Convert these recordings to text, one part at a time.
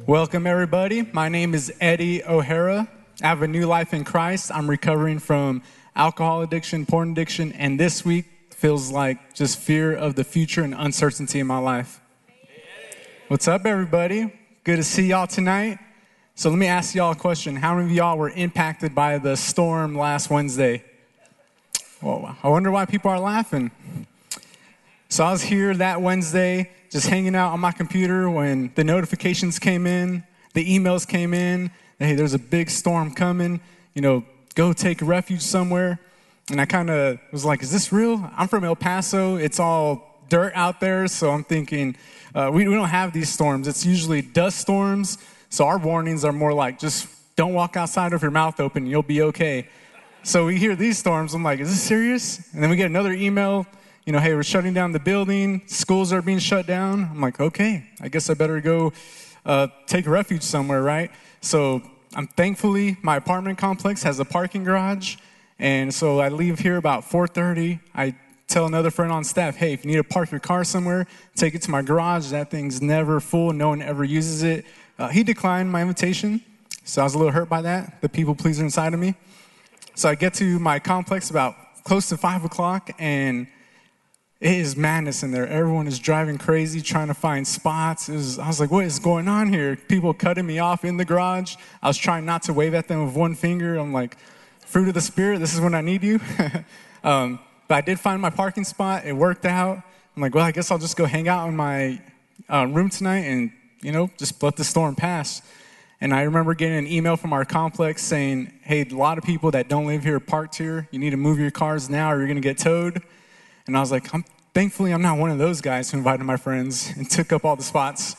Welcome, everybody. My name is Eddie O'Hara. I have a new life in Christ. I'm recovering from alcohol addiction, porn addiction, and this week feels like just fear of the future and uncertainty in my life. What's up, everybody? Good to see y'all tonight. So let me ask y'all a question. How many of y'all were impacted by the storm last Wednesday? Well, I wonder why people are laughing. So I was here that Wednesday, just hanging out on my computer when the notifications came in, the emails came in, hey, there's a big storm coming, go take refuge somewhere. And I kind of was like, is this real? I'm from El Paso. It's all dirt out there. So I'm thinking, we don't have these storms. It's usually dust storms. So our warnings are more like, just don't walk outside with your mouth open. You'll be okay. So we hear these storms. I'm like, is this serious? And then we get another email. Hey, we're shutting down the building. Schools are being shut down. I'm like, okay, I guess I better go take refuge somewhere, right? So thankfully, my apartment complex has a parking garage. And so I leave here about 4:30. I tell another friend on staff, hey, if you need to park your car somewhere, take it to my garage. That thing's never full. No one ever uses it. He declined my invitation. So I was a little hurt by that, the people pleaser inside of me. So I get to my complex about close to 5 o'clock, and it is madness in there. Everyone is driving crazy, trying to find spots. I was like, what is going on here? People cutting me off in the garage. I was trying not to wave at them with one finger. I'm like, fruit of the Spirit, this is when I need you. But I did find my parking spot. It worked out. I'm like, well, I guess I'll just go hang out in my room tonight and, just let the storm pass. And I remember getting an email from our complex saying, hey, a lot of people that don't live here are parked here. You need to move your cars now or you're going to get towed. And I was like, thankfully, I'm not one of those guys who invited my friends and took up all the spots.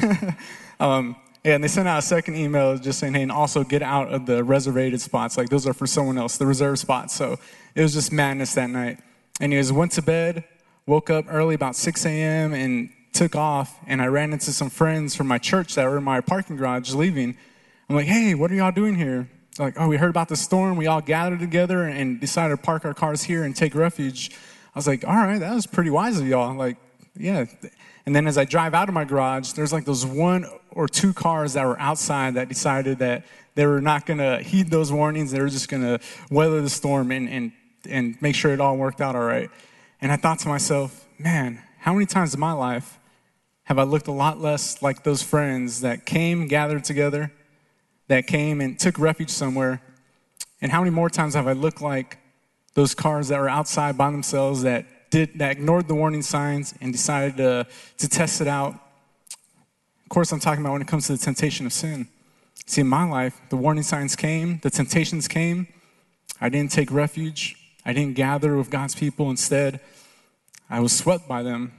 And they sent out a second email just saying, hey, and also get out of the reservated spots. Like, those are for someone else, the reserved spots. So it was just madness that night. Anyways, went to bed, woke up early about 6 a.m. and took off. And I ran into some friends from my church that were in my parking garage leaving. I'm like, hey, what are y'all doing here? They're like, oh, we heard about the storm. We all gathered together and decided to park our cars here and take refuge. I was like, all right, that was pretty wise of y'all. Like, yeah. And then as I drive out of my garage, there's like those 1 or 2 cars that were outside that decided that they were not going to heed those warnings. They were just going to weather the storm and make sure it all worked out all right. And I thought to myself, man, how many times in my life have I looked a lot less like those friends that came, gathered together, that came and took refuge somewhere? And how many more times have I looked like those cars that were outside by themselves that ignored the warning signs and decided to test it out? Of course, I'm talking about when it comes to the temptation of sin. See, in my life, the warning signs came, the temptations came. I didn't take refuge. I didn't gather with God's people. Instead, I was swept by them.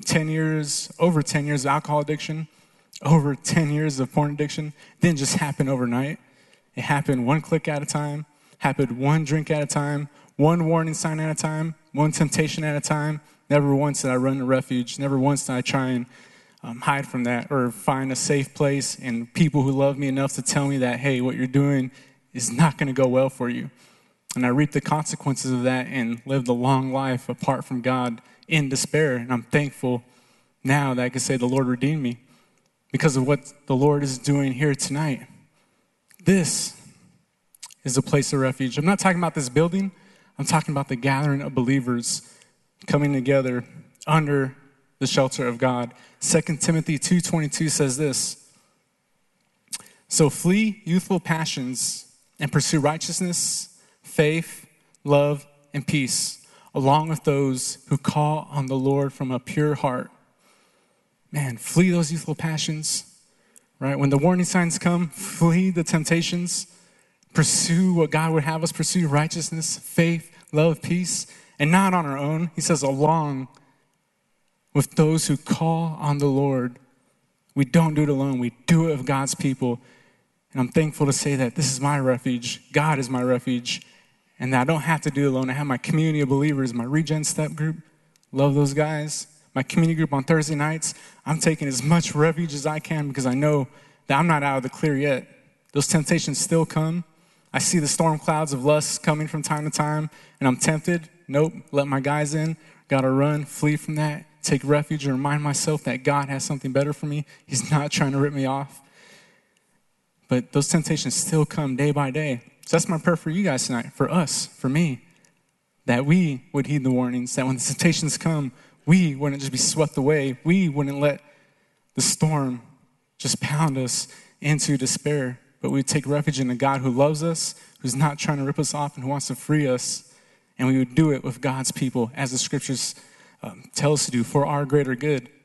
Over 10 years of alcohol addiction, over 10 years of porn addiction. It didn't just happen overnight. It happened one click at a time, happened one drink at a time, one warning sign at a time, one temptation at a time. Never once did I run to refuge. Never once did I try and hide from that or find a safe place and people who love me enough to tell me that, hey, what you're doing is not going to go well for you. And I reaped the consequences of that and lived a long life apart from God in despair. And I'm thankful now that I can say the Lord redeemed me because of what the Lord is doing here tonight. This is a place of refuge. I'm not talking about this building. I'm talking about the gathering of believers coming together under the shelter of God. 2 Timothy 2:22 says this, so flee youthful passions and pursue righteousness, faith, love, and peace, along with those who call on the Lord from a pure heart. Man, flee those youthful passions, right? When the warning signs come, flee the temptations. Pursue what God would have us pursue, righteousness, faith, love, peace, and not on our own. He says, along with those who call on the Lord. We don't do it alone. We do it with God's people. And I'm thankful to say that this is my refuge. God is my refuge. And that I don't have to do it alone. I have my community of believers, my Regen Step group. Love those guys. My community group on Thursday nights. I'm taking as much refuge as I can because I know that I'm not out of the clear yet. Those temptations still come. I see the storm clouds of lust coming from time to time, and I'm tempted. Nope, let my guys in. Got to run, flee from that, take refuge, and remind myself that God has something better for me. He's not trying to rip me off. But those temptations still come day by day. So that's my prayer for you guys tonight, for us, for me, that we would heed the warnings, that when the temptations come, we wouldn't just be swept away. We wouldn't let the storm just pound us into despair, but we would take refuge in a God who loves us, who's not trying to rip us off and who wants to free us. And we would do it with God's people, as the scriptures tell us to do, for our greater good.